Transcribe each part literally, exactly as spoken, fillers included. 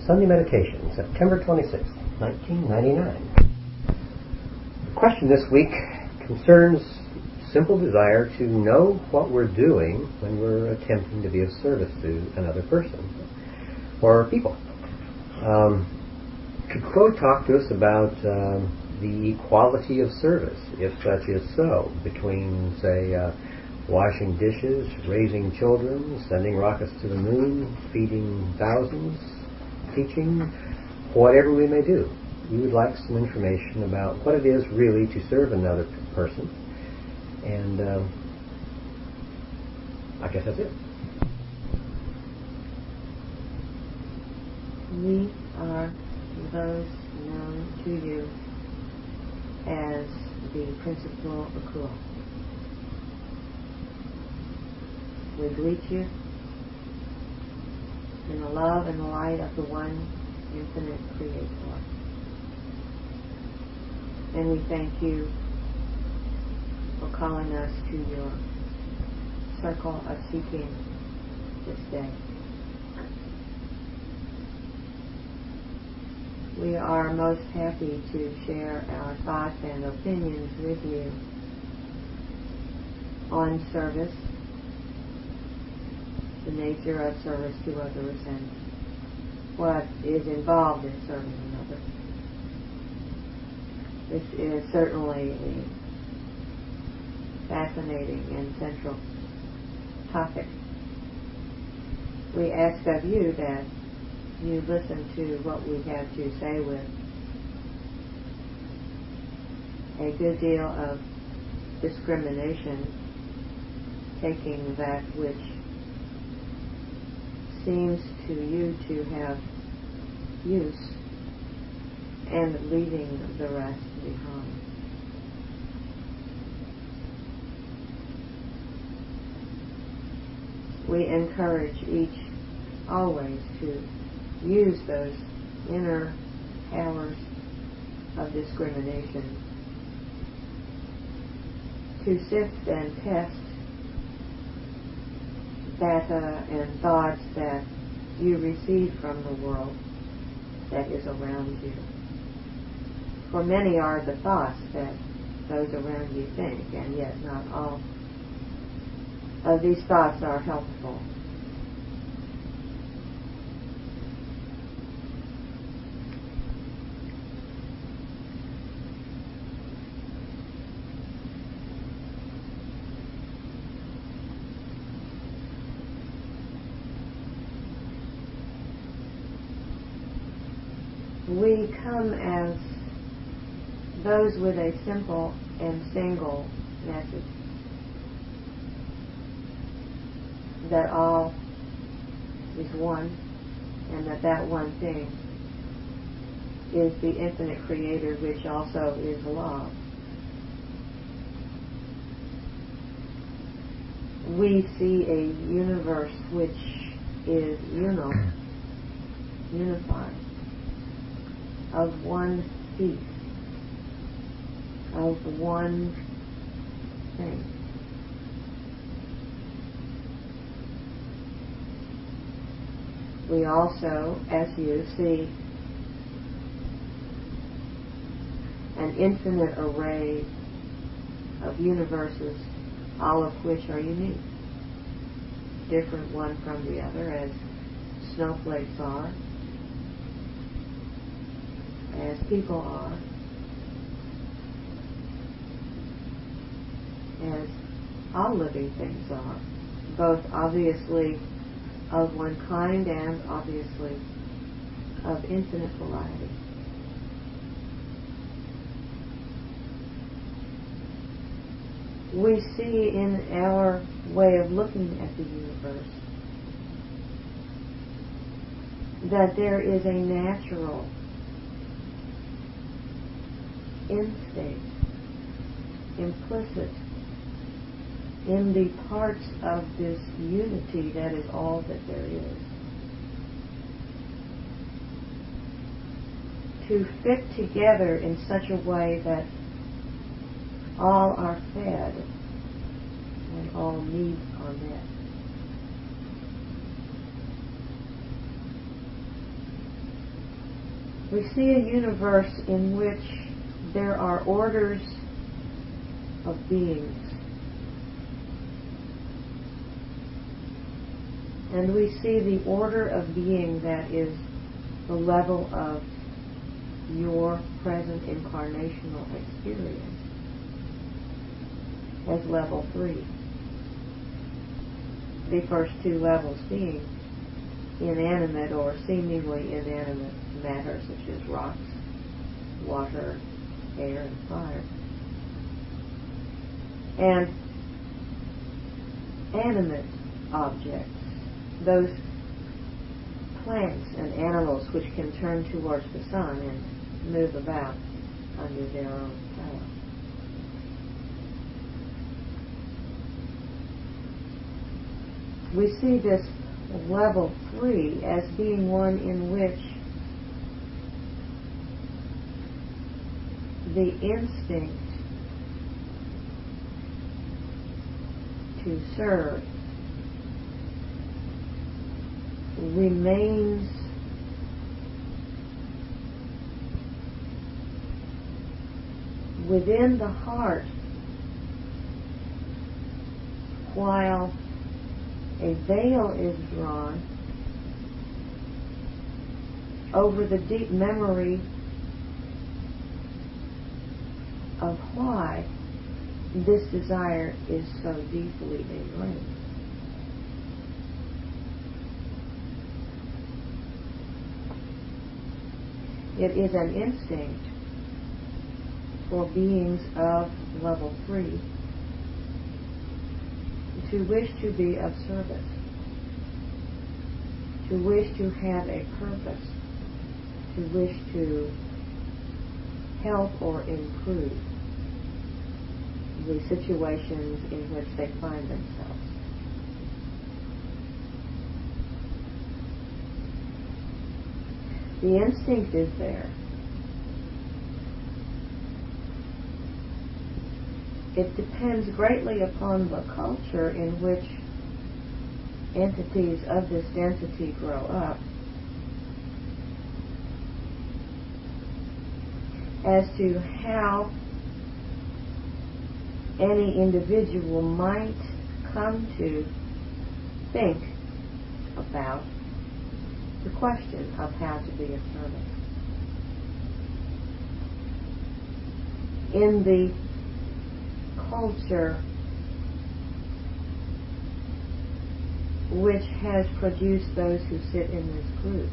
Sunday Meditation, September twenty-sixth, nineteen ninety-nine. The question this week concerns simple desire to know what we're doing when we're attempting to be of service to another person or people. Um, could Crow talk to us about um, the equality of service, if such is so, between, say, uh, washing dishes, raising children, sending rockets to the moon, feeding thousands, teaching, whatever we may do? We would like some information about what it is really to serve another person. And uh, I guess that's it. We are those known to you as the principal Akuo. We greet you in the love and the light of the one infinite Creator. And we thank you for calling us to your circle of seeking this day. We are most happy to share our thoughts and opinions with you on service, the nature of service to others, and what is involved in serving another. This is certainly a fascinating and central topic. We ask of you that you listen to what we have to say with a good deal of discrimination, taking that which seems to you to have use and leaving the rest behind. We encourage each always to use those inner powers of discrimination to sift and test data and thoughts that you receive from the world that is around you. For many are the thoughts that those around you think, and yet not all of these thoughts are helpful. We come as those with a simple and single message, that all is one, and that that one thing is the infinite Creator, which also is love. We see a universe which is uno, unified, of one piece, of one thing. We also, as you see, an infinite array of universes, all of which are unique, different one from the other, as snowflakes are, as people are, as all living things are, both obviously of one kind and obviously of infinite variety. We see in our way of looking at the universe that there is a natural instinct implicit in the parts of this unity that is all that there is, to fit together in such a way that all are fed and all needs are met. We see a universe in which there are orders of beings. And we see the order of being that is the level of your present incarnational experience as level three. The first two levels being inanimate or seemingly inanimate matter such as rocks, water, air, and fire. And animate objects, those plants and animals which can turn towards the sun and move about under their own power. We see this level three as being one in which the instinct to serve remains within the heart while a veil is drawn over the deep memory of why this desire is so deeply ingrained. It is an instinct for beings of level three to wish to be of service, to wish to have a purpose, to wish to help or improve the situations in which they find themselves. The instinct is there. It depends greatly upon the culture in which entities of this density grow up as to how any individual might come to think about the question of how to be of service. In the culture which has produced those who sit in this group,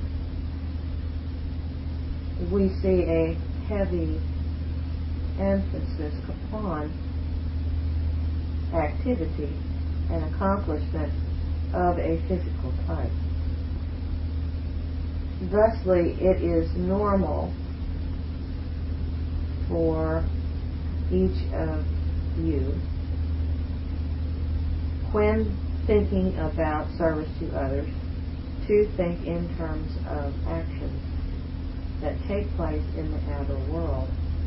we see a heavy emphasis upon activity and accomplishment of a physical type. Thusly, it is normal for each of you, when thinking about service to others, to think in terms of actions that take place in the outer world.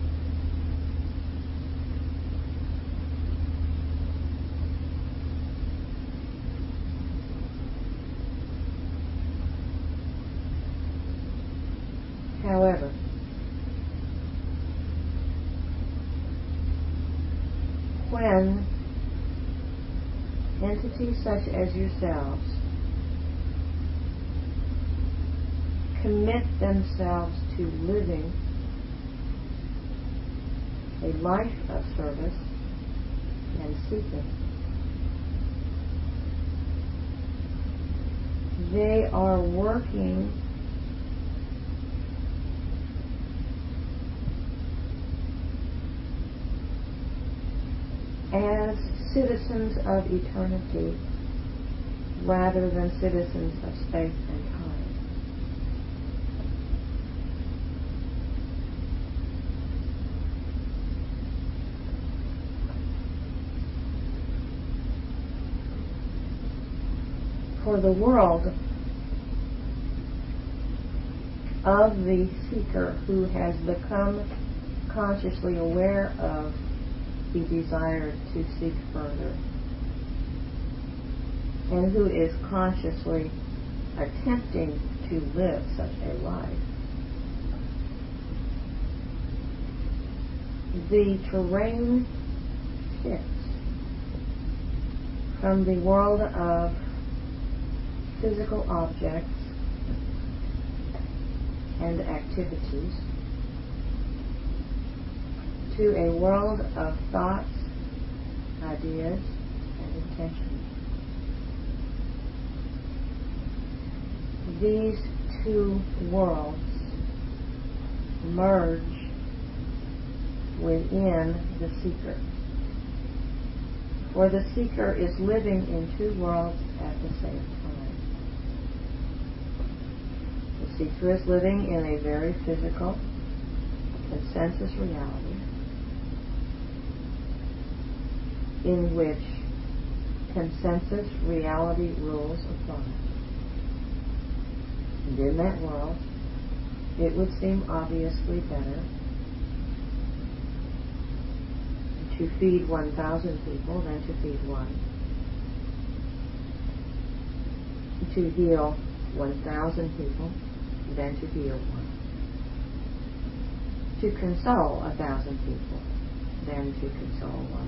However, when entities such as yourselves commit themselves to living a life of service and seeking, they are working as citizens of eternity rather than citizens of space and time. For the world of the seeker who has become consciously aware of the desire to seek further, and who is consciously attempting to live such a life, the terrain shifts from the world of physical objects and activities to a world of thoughts, ideas, and intentions. These two worlds merge within the seeker. For the seeker is living in two worlds at the same time. The seeker is living in a very physical consensus reality in which consensus reality rules apply. And in that world, it would seem obviously better to feed one thousand people than to feed one. To heal one thousand people than to heal one. To console a thousand people than to console one.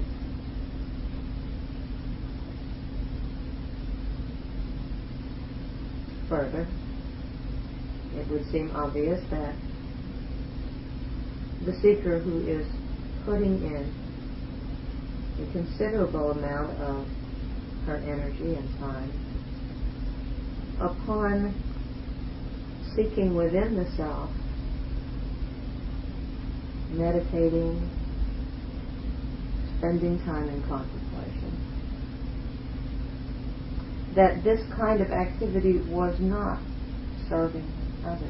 Further, it would seem obvious that the seeker who is putting in a considerable amount of her energy and time upon seeking within the self, meditating, spending time in contemplation, that this kind of activity was not serving others.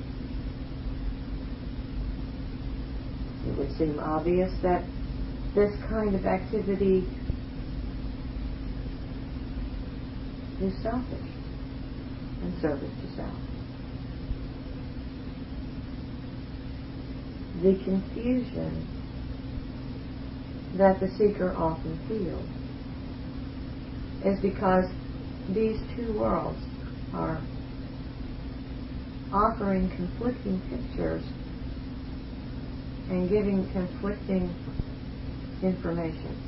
It would seem obvious that this kind of activity is selfish and service to self. The confusion that the seeker often feels is because these two worlds are offering conflicting pictures and giving conflicting information.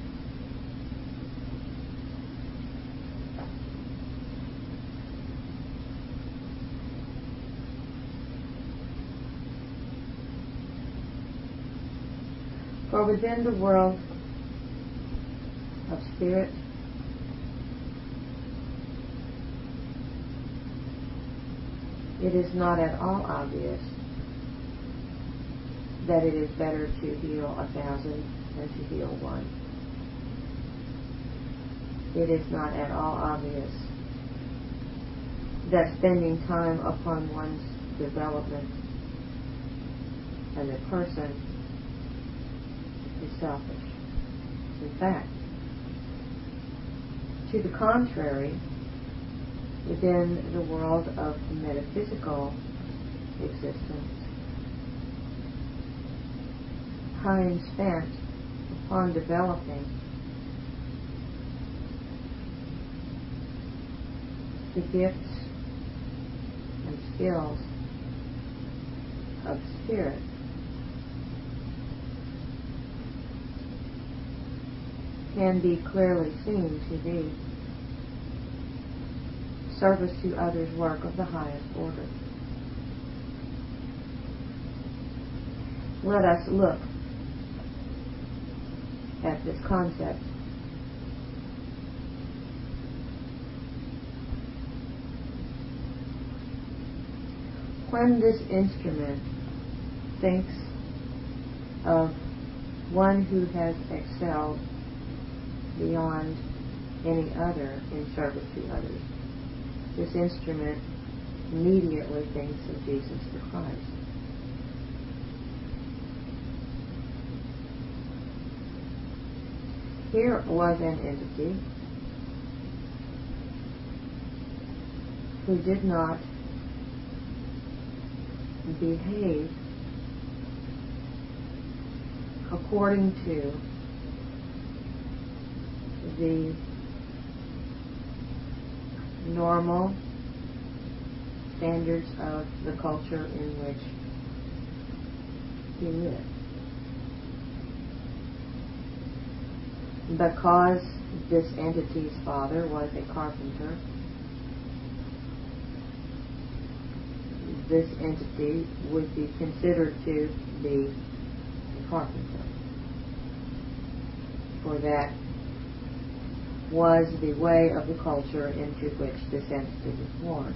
For within the world of spirit, it is not at all obvious that it is better to heal a thousand than to heal one. It is not at all obvious that spending time upon one's development as a person is selfish. In fact, to the contrary, within the world of metaphysical existence, time spent upon developing the gifts and skills of spirit can be clearly seen to be service to others' work of the highest order. Let us look at this concept. When this instrument thinks of one who has excelled beyond any other in service to others, this instrument immediately thinks of Jesus the Christ. Here was an entity who did not behave according to the normal standards of the culture in which he lived. because this entity's father was a carpenter, this entity would be considered to be a carpenter. For that was the way of the culture into which this entity was born.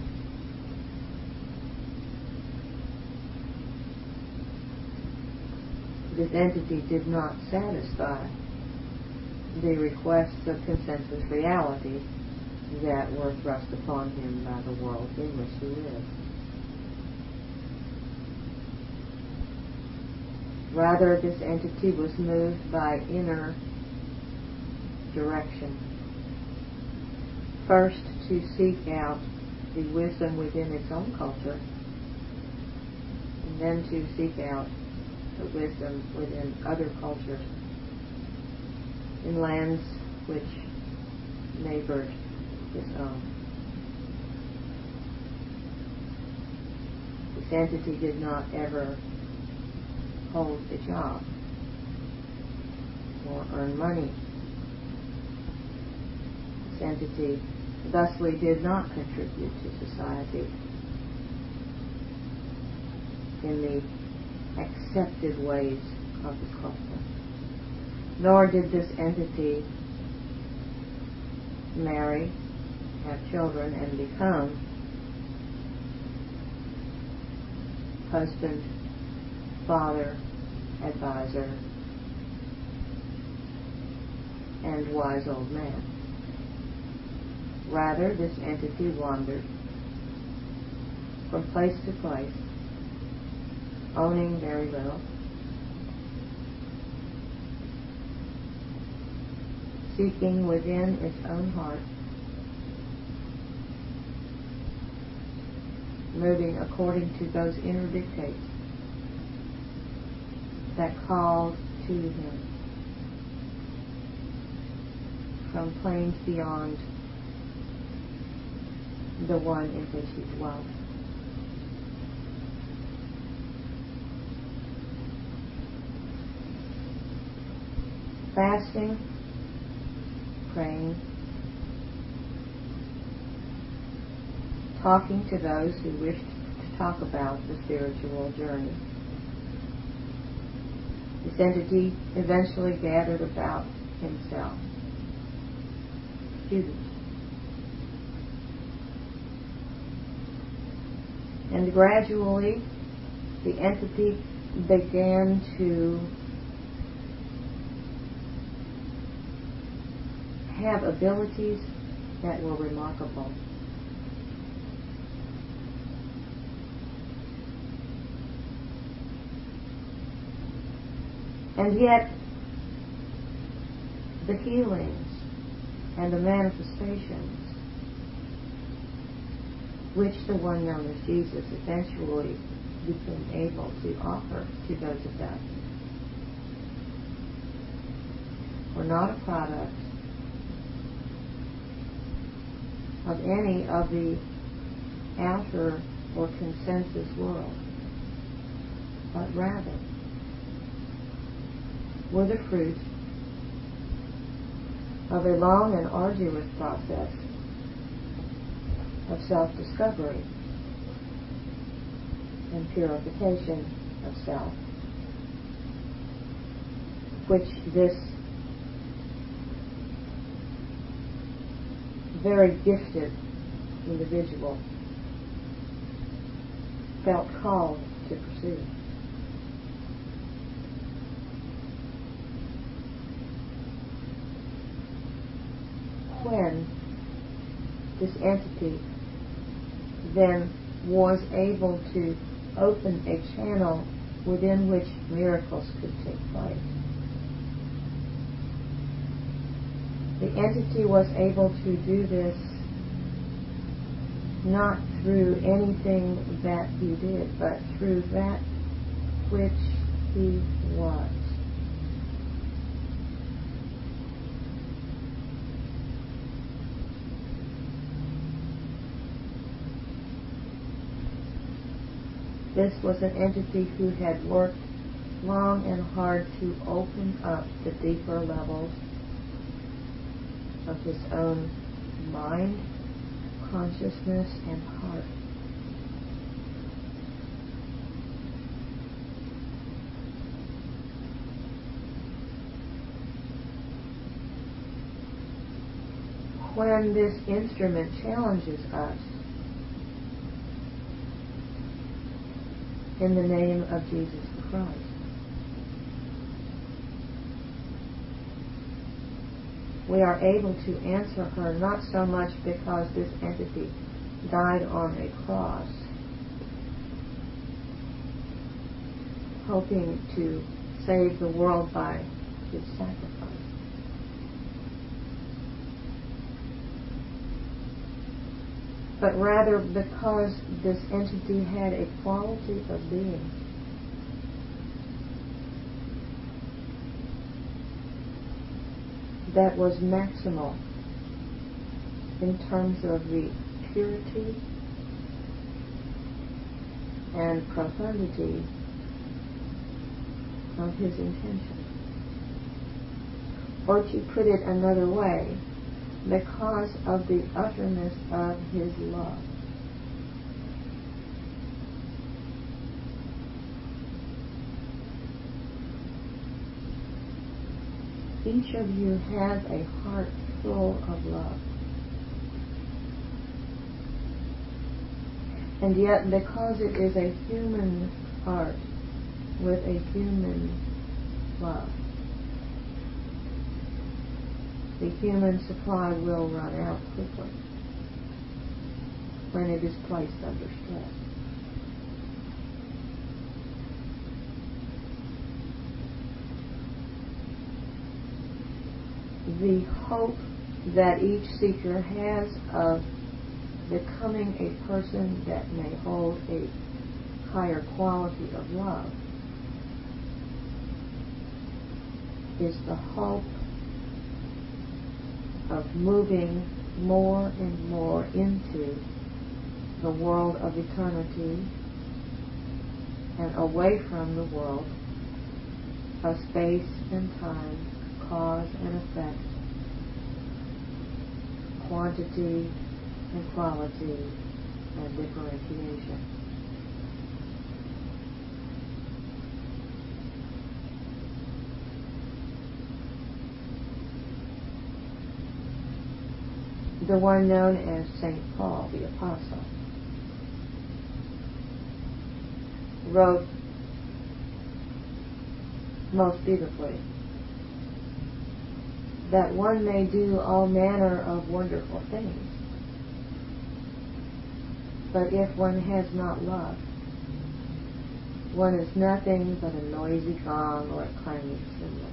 This entity did not satisfy the requests of consensus reality that were thrust upon him by the world in which he lived. Rather, this entity was moved by inner direction. First, to seek out the wisdom within its own culture, and then to seek out the wisdom within other cultures in lands which neighbored his own. This entity did not ever hold a job or earn money. This entity thusly did not contribute to society in the accepted ways of the culture. Nor did this entity marry, have children, and become husband, father, advisor, and wise old man. Rather, this entity wandered from place to place, owning very little, seeking within its own heart, moving according to those inner dictates that called to him from planes beyond the one in which he dwelt. Fasting, praying, talking to those who wished to talk about the spiritual journey. This entity eventually gathered about himself students. And gradually, the entity began to have abilities that were remarkable. And yet, the healings and the manifestations which the one known as Jesus eventually became able to offer to those of us were not a product of any of the outer or consensus world, but rather were the fruit of a long and arduous process of self-discovery and purification of self, which this very gifted individual felt called to pursue. When this entity then was able to open a channel within which miracles could take place, the entity was able to do this not through anything that he did, but through that which he was. This was an entity who had worked long and hard to open up the deeper levels of his own mind, consciousness, and heart. When this instrument challenges us in the name of Jesus Christ, we are able to answer her not so much because this entity died on a cross, hoping to save the world by his sacrifice, but rather because this entity had a quality of being that was maximal in terms of the purity and profundity of his intention. Or to put it another way, because of the utterness of his love. Each of you has a heart full of love. And yet, because it is a human heart with a human love, the human supply will run out quickly when it is placed under stress. The hope that each seeker has of becoming a person that may hold a higher quality of love is the hope of moving more and more into the world of eternity and away from the world of space and time, cause and effect, quantity and quality, and differentiation. The one known as Saint Paul the Apostle wrote most beautifully that one may do all manner of wonderful things, but if one has not love, one is nothing but a noisy gong or a clanging cymbal.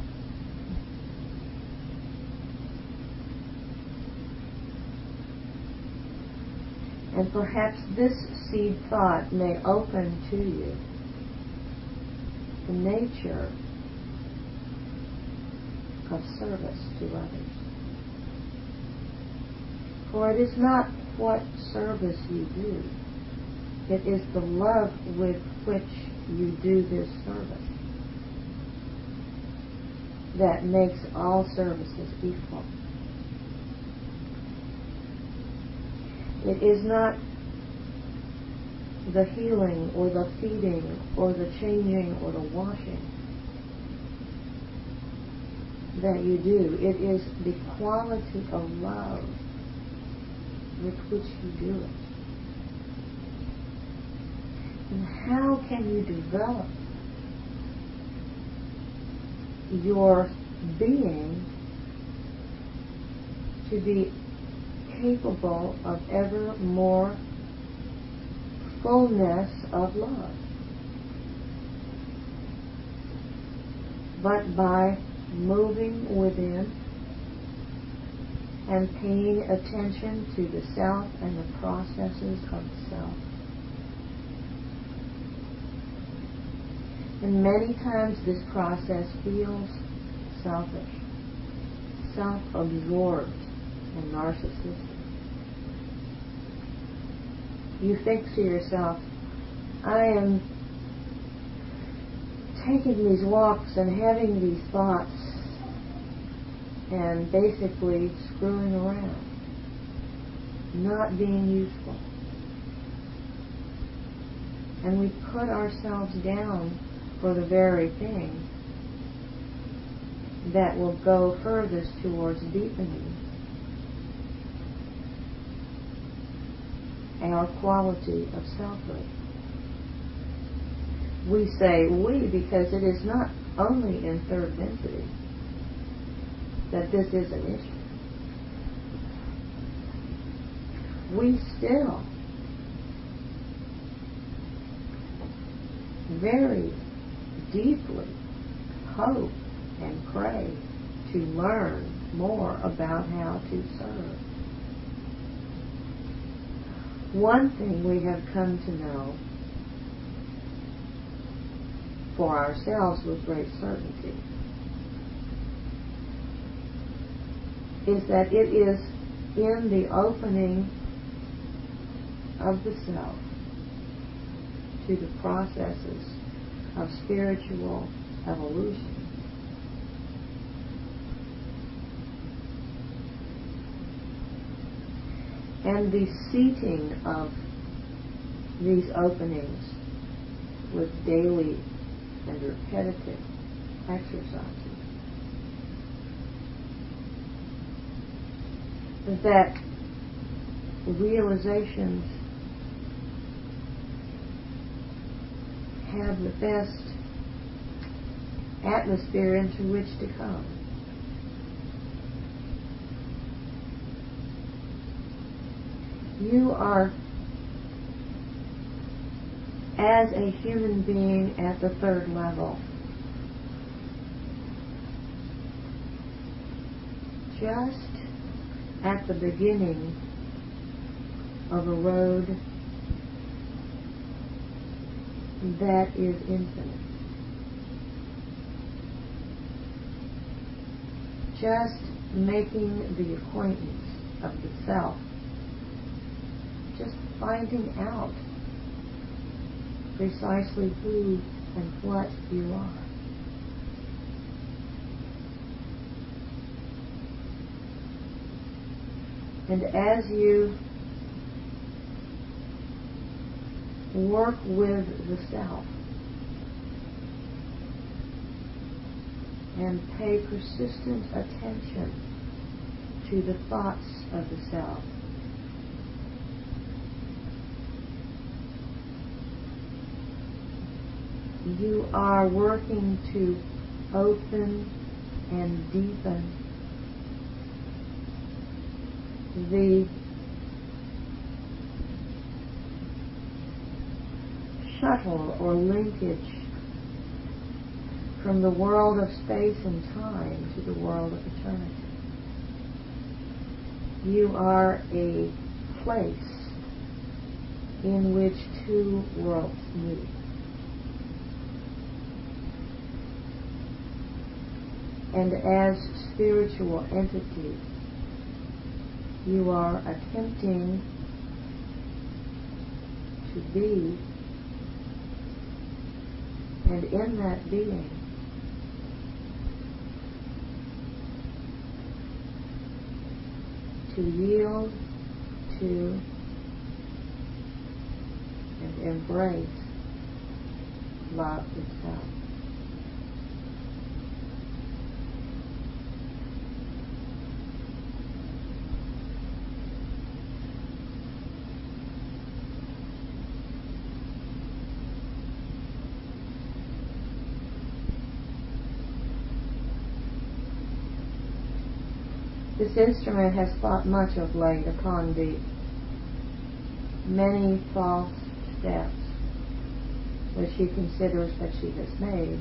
And perhaps this seed thought may open to you the nature of service to others. For it is not what service you do, it is the love with which you do this service that makes all services equal. It is not the healing or the feeding or the changing or the washing that you do. It is the quality of love with which you do it. And how can you develop your being to be capable of ever more fullness of love, but by moving within and paying attention to the self and the processes of the self. And many times this process feels selfish, self-absorbed, and narcissistic. You think to yourself, I am taking these walks and having these thoughts and basically screwing around, not being useful. And we put ourselves down for the very thing that will go furthest towards deepening our quality of selfhood. We say we because it is not only in third density that this is an issue. We still very deeply hope and pray to learn more about how to serve. One thing we have come to know for ourselves with great certainty is that it is in the opening of the self to the processes of spiritual evolution and the seating of these openings with daily and repetitive exercises, that realizations have the best atmosphere into which to come. You are, as a human being at the third level, just at the beginning of a road that is infinite. Just making the acquaintance of the self. Just finding out precisely who and what you are. And as you work with the self and pay persistent attention to the thoughts of the self, you are working to open and deepen the shuttle or linkage from the world of space and time to the world of eternity. You are a place in which two worlds meet. And as spiritual entities, you are attempting to be, and in that being, to yield to and embrace love itself. This instrument has thought much of late upon the many false steps which she considers that she has made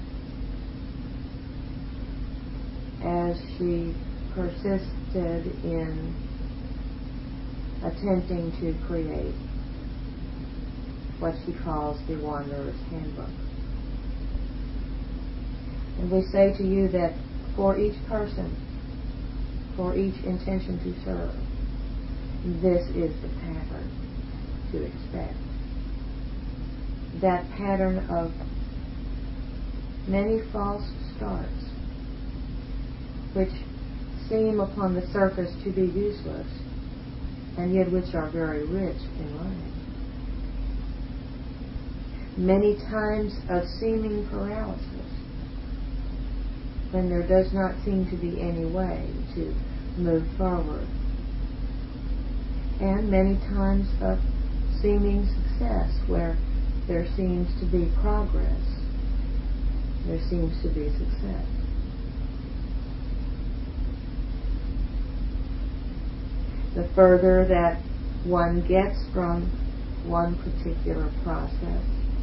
as she persisted in attempting to create what she calls the Wanderer's Handbook. And we say to you that for each person, for each intention to serve, this is the pattern to expect. That pattern of many false starts, which seem upon the surface to be useless, and yet which are very rich in learning. Many times of seeming paralysis, when there does not seem to be any way to move forward. And many times of seeming success, where there seems to be progress, there seems to be success. The further that one gets from one particular process,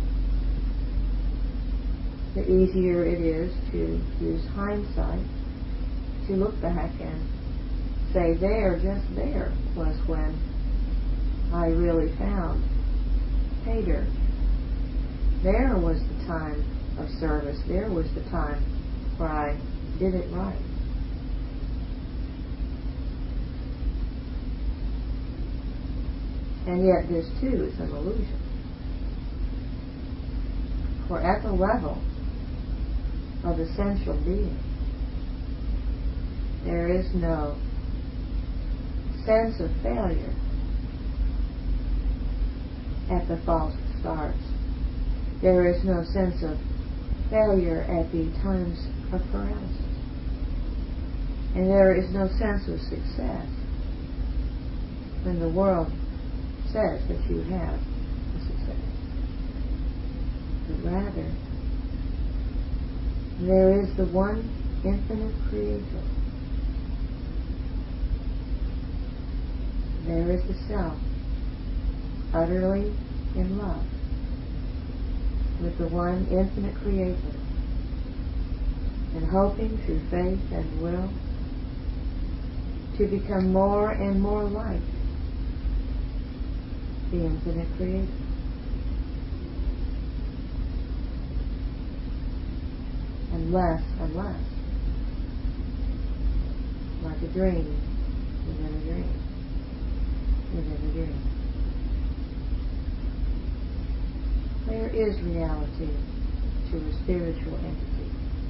the easier it is to use hindsight, to look back and say, there, just there, was when I really found pay dirt. There was the time of service. There was the time where I did it right. And yet this too is an illusion. For at the level of essential being, there is no sense of failure at the false starts. There is no sense of failure at the times of paralysis. And there is no sense of success when the world says that you have a success. But rather, there is the one infinite Creator. There is the Self, utterly in love with the one infinite Creator, and hoping through faith and will to become more and more like the infinite Creator. And less and less like a dream within a dream within a dream. There is reality to a spiritual entity.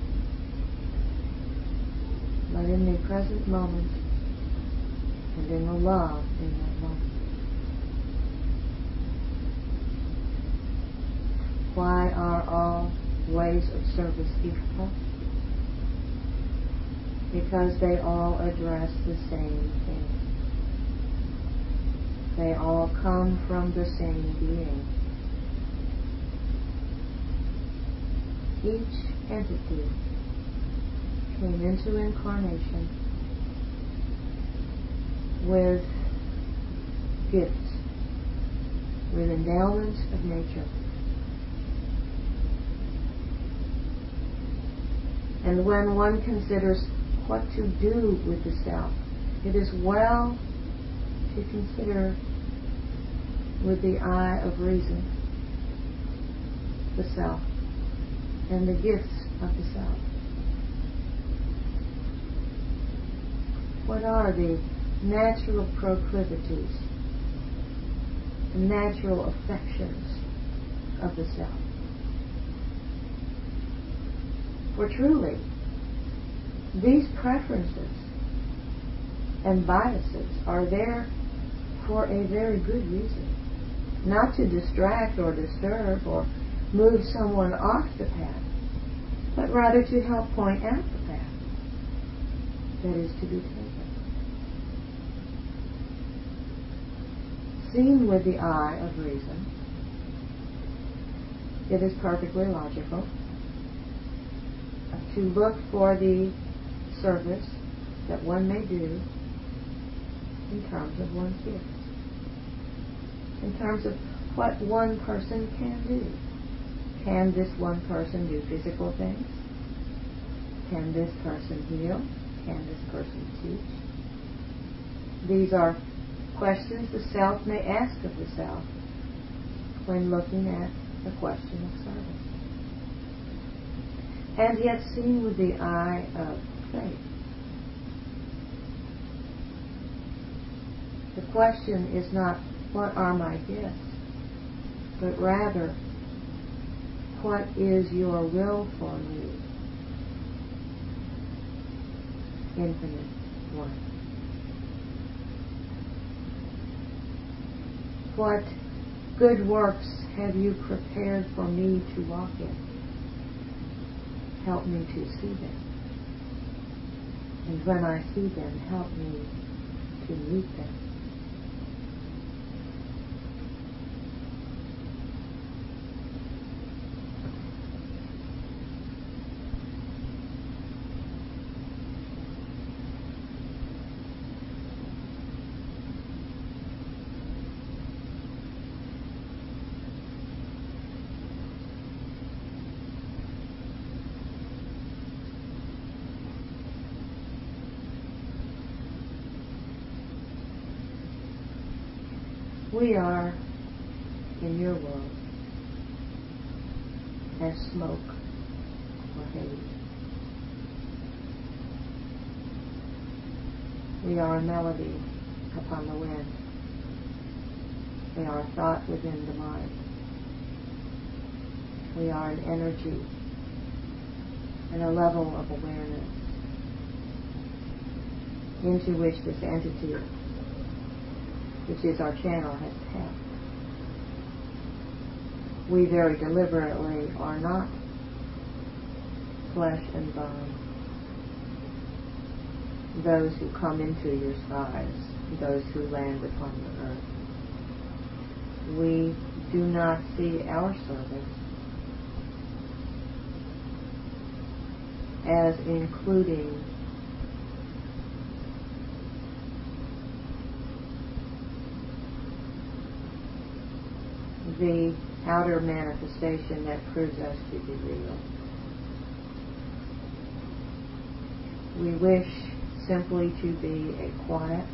But in the present moment and in the love in that moment. Why are all ways of service equal? Because they all address the same thing. They all come from the same being. Each entity came into incarnation with gifts, with endowments of nature. And when one considers what to do with the self, it is well to consider with the eye of reason the self and the gifts of the self. What are the natural proclivities, the natural affections of the self? For truly, these preferences and biases are there for a very good reason. Not to distract or disturb or move someone off the path, but rather to help point out the path that is to be taken. Seen with the eye of reason, it is perfectly logical to look for the service that one may do in terms of one's gifts, in terms of what one person can do. Can this one person do physical things? Can this person heal? Can this person teach? These are questions the self may ask of the self when looking at the question of service. And yet seen with the eye of faith. The question is not, what are my gifts? But rather, what is your will for me, infinite one. What good works have you prepared for me to walk in? Help me to see them. And when I see them, help me to meet them. We are, in your world, as smoke or haze. We are a melody upon the wind. We are a thought within the mind. We are an energy and a level of awareness into which this entity, which is our channel, has passed. We very deliberately are not flesh and bone, those who come into your skies, those who land upon the earth. We do not see our service as including the outer manifestation that proves us to be real. We wish simply to be a quiet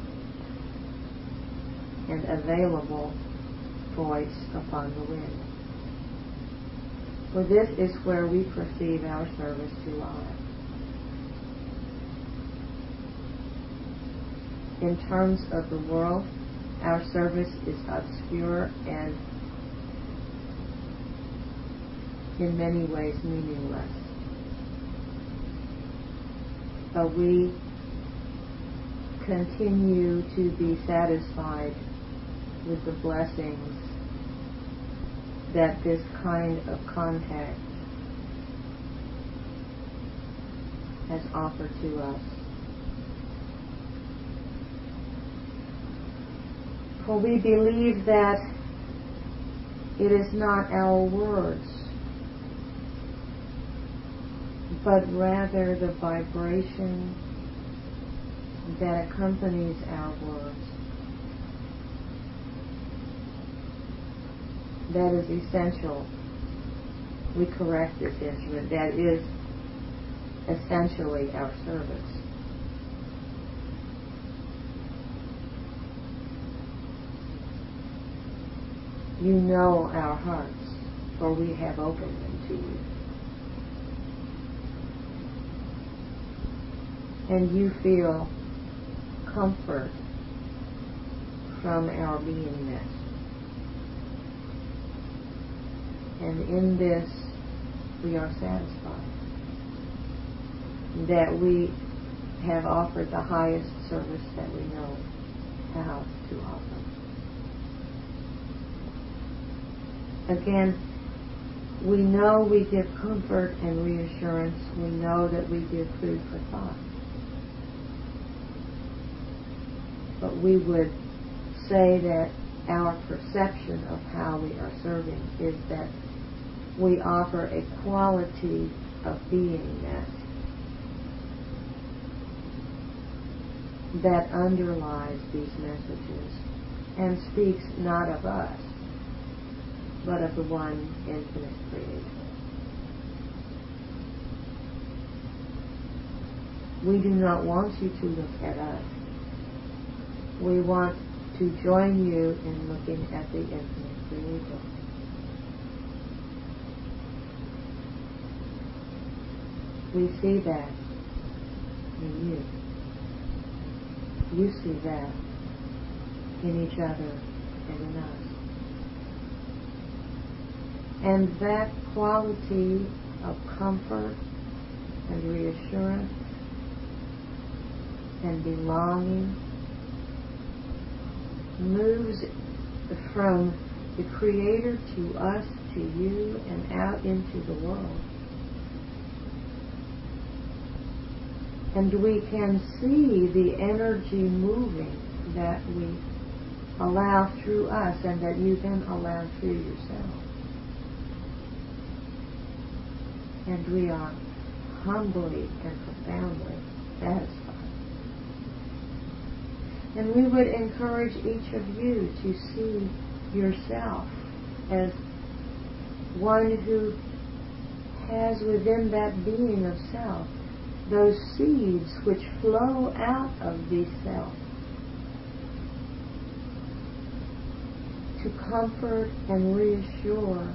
and available voice upon the wind. For this is where we perceive our service to lie. In terms of the world, our service is obscure and in many ways meaningless. But we continue to be satisfied with the blessings that this kind of contact has offered to us. For we believe that it is not our words, but rather the vibration that accompanies our words that is essential. We correct this instrument. That is essentially our service. You know our hearts, for we have opened them to you. And you feel comfort from our beingness. And in this, we are satisfied that we have offered the highest service that we know how to offer. Again, we know we give comfort and reassurance. We know that we give food for thought. But we would say that our perception of how we are serving is that we offer a quality of beingness that underlies these messages and speaks not of us, but of the one infinite Creator. We do not want you to look at us. We want to join you in looking at the infinite Creator. We see that in you. You see that in each other and in us. And that quality of comfort and reassurance and belonging moves from the Creator to us, to you, and out into the world. And we can see the energy moving that we allow through us and that you then allow through yourself. And we are humbly and profoundly satisfied. And we would encourage each of you to see yourself as one who has within that being of self those seeds which flow out of the self to comfort and reassure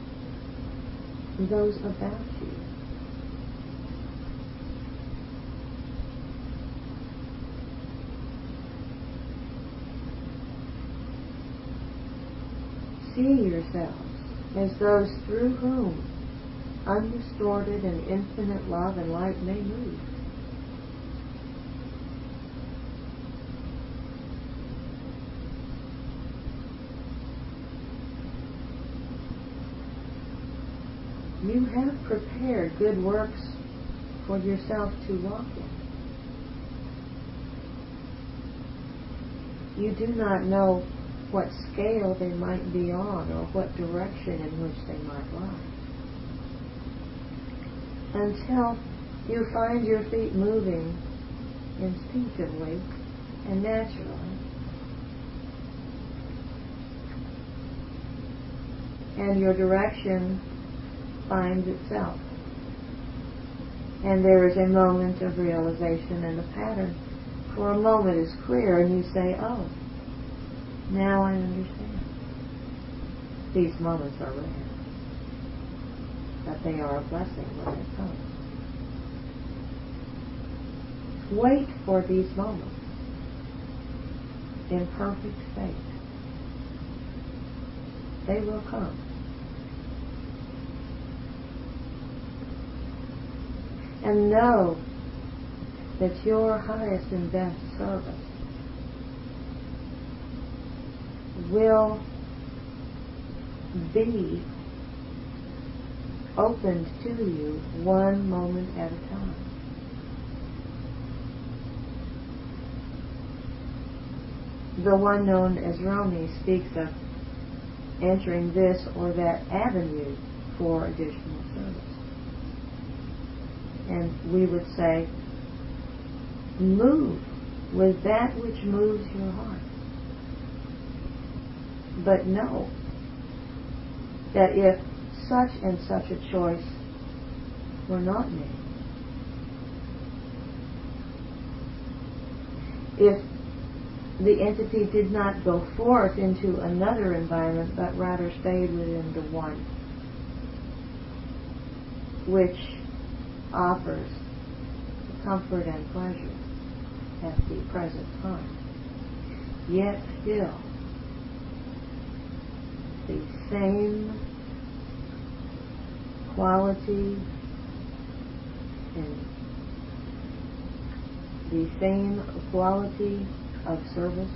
those about you. See yourselves as those through whom undistorted and infinite love and light may move. You have prepared good works for yourself to walk in. You do not know what scale they might be on or what direction in which they might lie, until you find your feet moving instinctively and naturally, and your direction finds itself, and there is a moment of realization, and the pattern for a moment is clear, and you say, oh, now I understand. These moments are rare, but they are a blessing when they come. Wait for these moments in perfect faith. They will come. And know that your highest and best service will be opened to you one moment at a time. The one known as Rumi speaks of entering this or that avenue for additional service. And we would say, move with that which moves your heart. But know that if such and such a choice were not made, if the entity did not go forth into another environment, but rather stayed within the one which offers comfort and pleasure at the present time, yet still the same quality and the same quality of service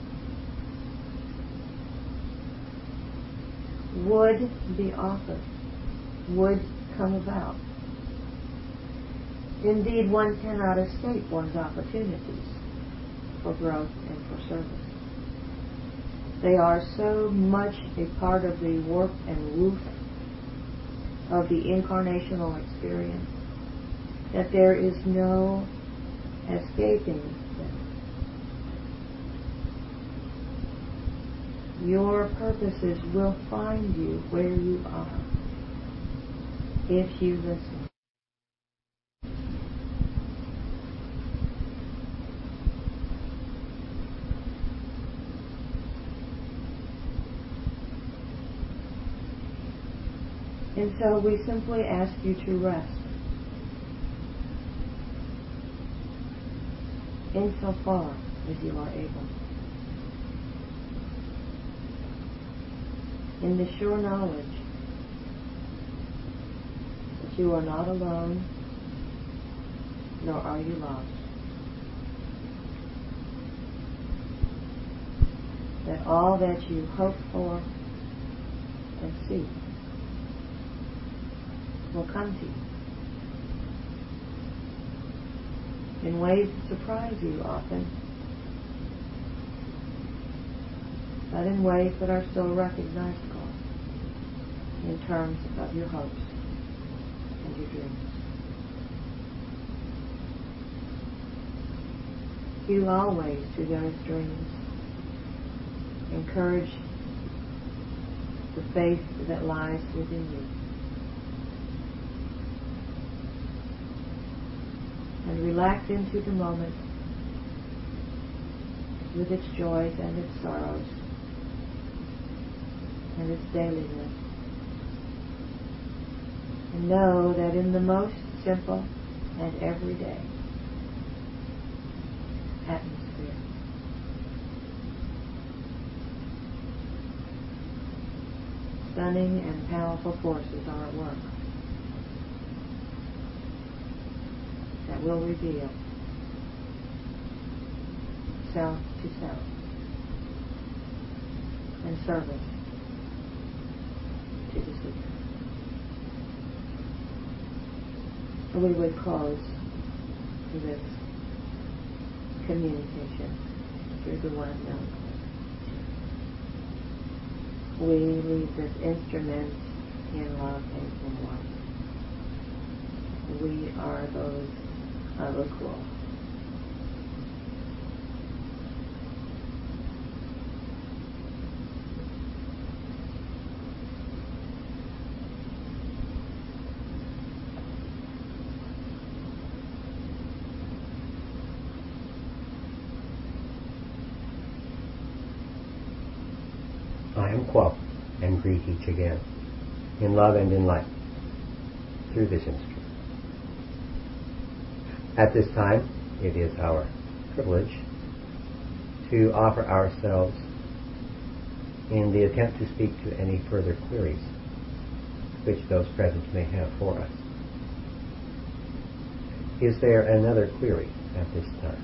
would be offered, would come about. Indeed, one cannot escape one's opportunities for growth and for service. They are so much a part of the warp and woof of the incarnational experience that there is no escaping them. Your purposes will find you where you are if you listen. And so we simply ask you to rest insofar as you are able, in the sure knowledge that you are not alone, nor are you lost. that all that you hope for and seek will come to you in ways that surprise you often, but in ways that are still recognizable in terms of your hopes and your dreams. You always, to those dreams, encourage the faith that lies within you. And relax into the moment with its joys and its sorrows and its dailiness. And know that in the most simple and everyday atmosphere, stunning and powerful forces are at work that will reveal self to self and service to the seeker. We would close this communication through the one known. We leave this instrument in love and in light. We are those of a cool. I am Qua, and greet each again, in love and in light, through this instrument. At this time, it is our privilege to offer ourselves in the attempt to speak to any further queries which those present may have for us. Is there another query at this time?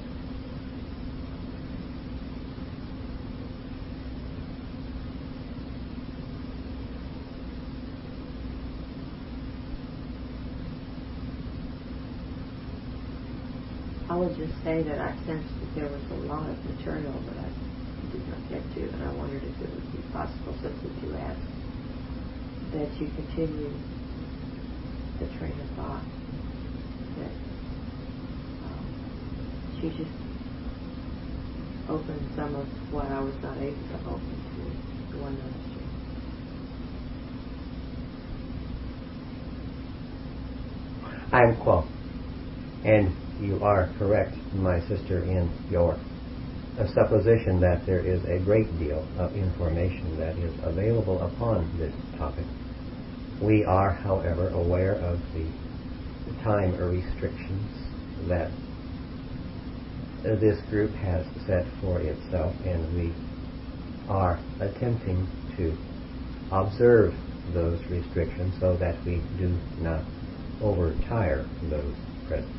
I would just say that I sensed that there was a lot of material that I did not get to, and I wondered if it would be possible, since that you asked, that you continue the train of thought, that um, she just opened some of what I was not able to open to the one ministry. I am Qua, and you are correct, my sister, in your uh, supposition that there is a great deal of information that is available upon this topic. We are, however, aware of the time restrictions that uh, this group has set for itself, and we are attempting to observe those restrictions so that we do not overtire those present.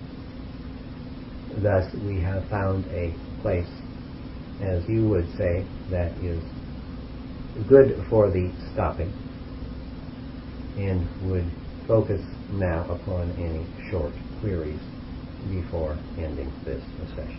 Thus, we have found a place, as you would say, that is good for the stopping, and would focus now upon any short queries before ending this session.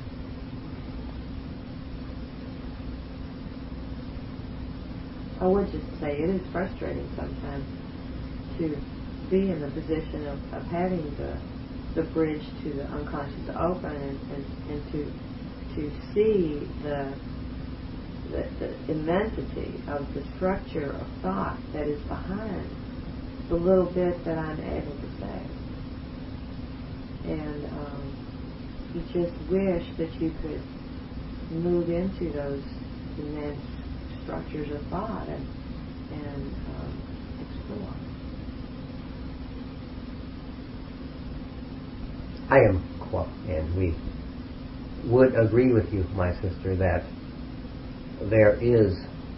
I would just say it is frustrating sometimes to be in the position of, of having the the bridge to the unconscious open, and, and, and to to see the, the the immensity of the structure of thought that is behind the little bit that I'm able to say. And um, you just wish that you could move into those immense structures of thought and, and um, explore. I am Qua, and we would agree with you, my sister, that there is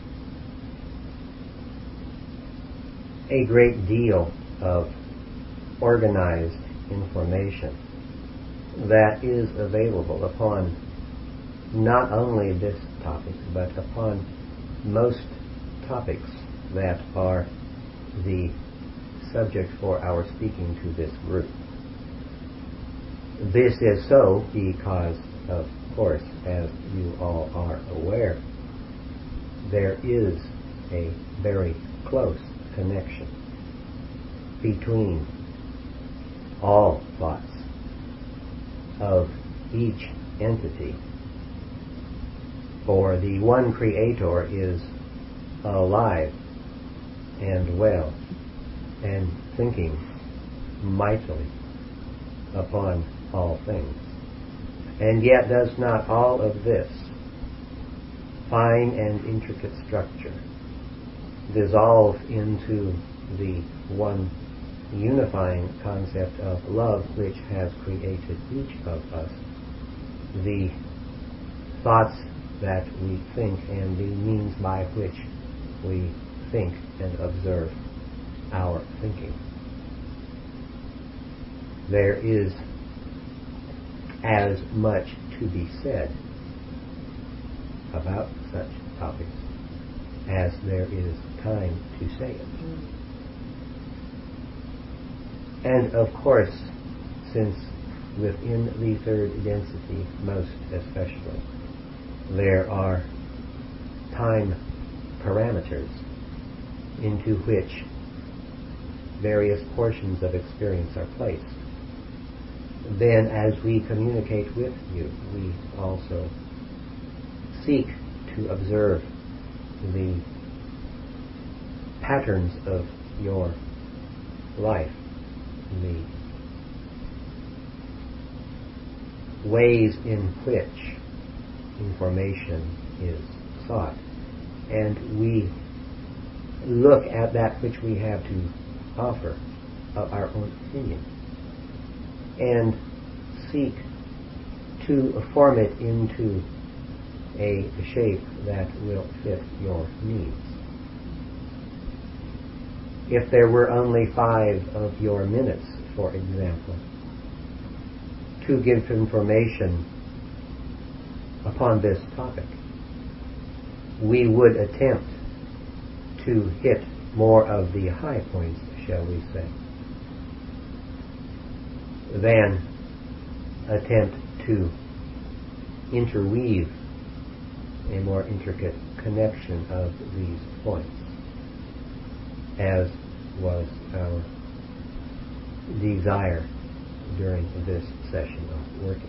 a great deal of organized information that is available upon not only this topic, but upon most topics that are the subject for our speaking to this group. This is so because, of course, as you all are aware, there is a very close connection between all thoughts of each entity. For the one Creator is alive and well and thinking mightily upon all things. And yet does not all of this fine and intricate structure dissolve into the one unifying concept of love which has created each of us, the thoughts that we think and the means by which we think and observe our thinking. There is as much to be said about such topics as there is time to say it. And of course, since within the third density most especially, there are time parameters into which various portions of experience are placed, then as we communicate with you, we also seek to observe the patterns of your life, the ways in which information is sought, and we look at that which we have to offer of our own opinion and seek to form it into a shape that will fit your needs. If there were only five of your minutes, for example, to give information upon this topic, we would attempt to hit more of the high points, shall we say, than attempt to interweave a more intricate connection of these points, as was our desire during this session of working.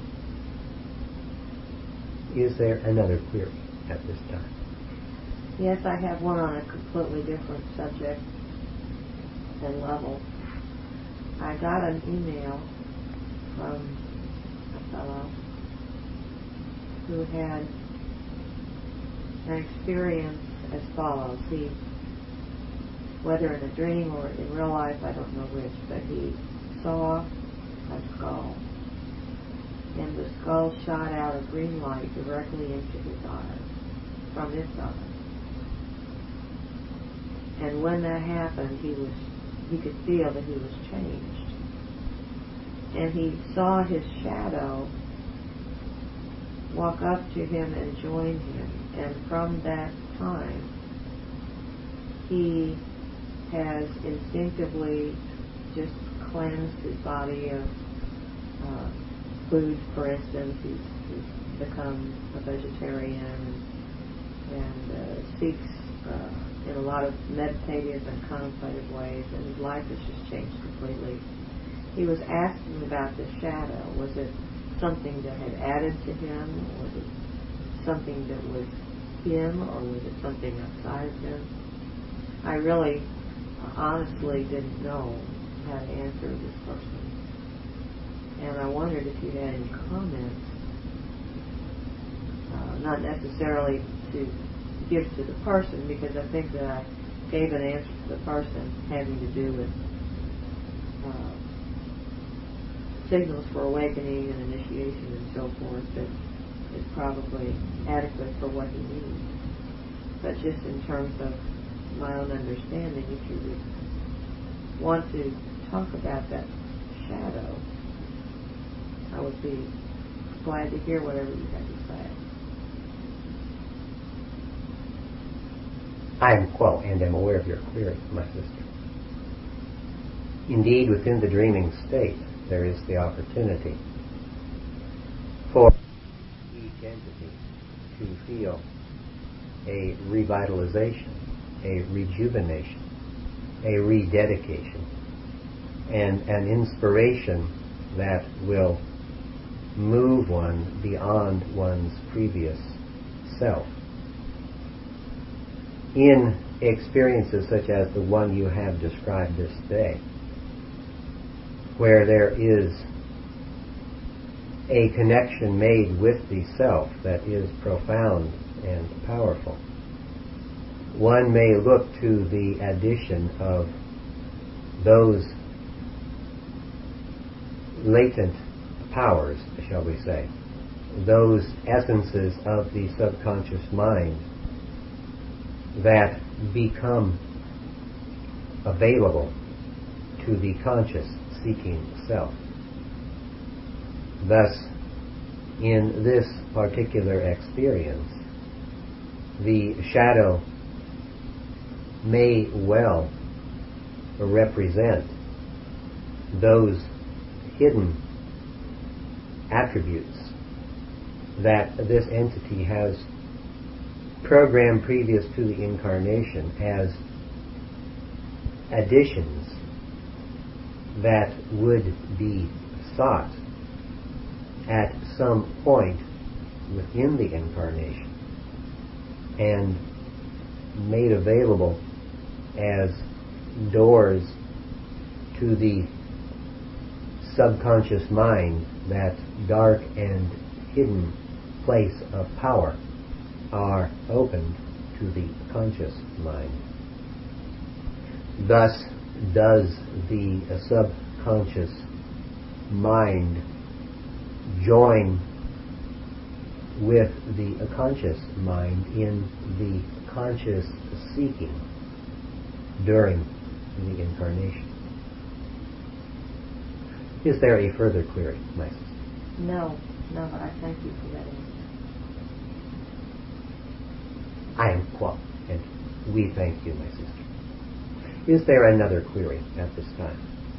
Is there another query at this time? Yes, I have one on a completely different subject and level. I got an email from a fellow who had an experience as follows. He, whether in a dream or in real life, I don't know which, but he saw a skull. And the skull shot out a green light directly into his eyes, from his eyes. And when that happened, he was he could feel that he was changed. And he saw his shadow walk up to him and join him. And from that time, he has instinctively just cleansed his body of uh, food, for instance. He's, he's become a vegetarian and, and uh, seeks uh, in a lot of meditative and contemplative ways, and his life has just changed completely. He was asking about the shadow. Was it something that had added to him? Or was it something that was him, or was it something outside of him? I really, uh, honestly didn't know how to answer this person. And I wondered if you had any comments, uh, not necessarily to give to the person, because I think that I gave an answer to the person having to do with uh, signals for awakening and initiation and so forth that is probably adequate for what he needs. But just in terms of my own understanding, if you would want to talk about that shadow, I would be glad to hear whatever you have to say. I am quo and am aware of your query, my sister. Indeed, within the dreaming state, there is the opportunity for each entity to feel a revitalization, a rejuvenation, a rededication, and an inspiration that will move one beyond one's previous self. In experiences such as the one you have described this day, where there is a connection made with the self that is profound and powerful, one may look to the addition of those latent powers, shall we say, those essences of the subconscious mind that become available to the conscious seeking self. Thus, in this particular experience, the shadow may well represent those hidden attributes that this entity has programmed previous to the incarnation as additions that would be sought at some point within the incarnation and made available as doors to the subconscious mind, that dark and hidden place of power, are opened to the conscious mind. Thus does the subconscious mind join with the conscious mind in the conscious seeking during the incarnation. Is there a further query, my sister? No, no, I thank you for that answer. I am quo, and we thank you, my sister. Is there another query at this time?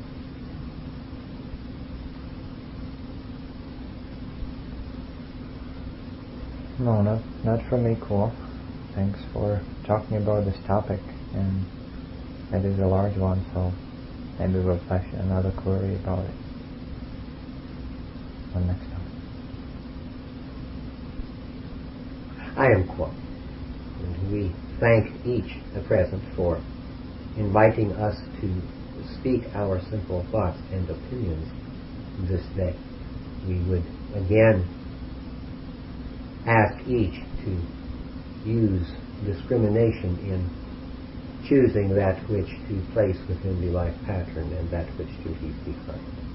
No, not not from me, Quo. Thanks for talking about this topic, and it is a large one, so maybe we'll flash another query about it one next time. I am quo, and we thank each present for inviting us to speak our simple thoughts and opinions this day. We would again ask each to use discrimination in choosing that which to place within the life pattern and that which to leave behind.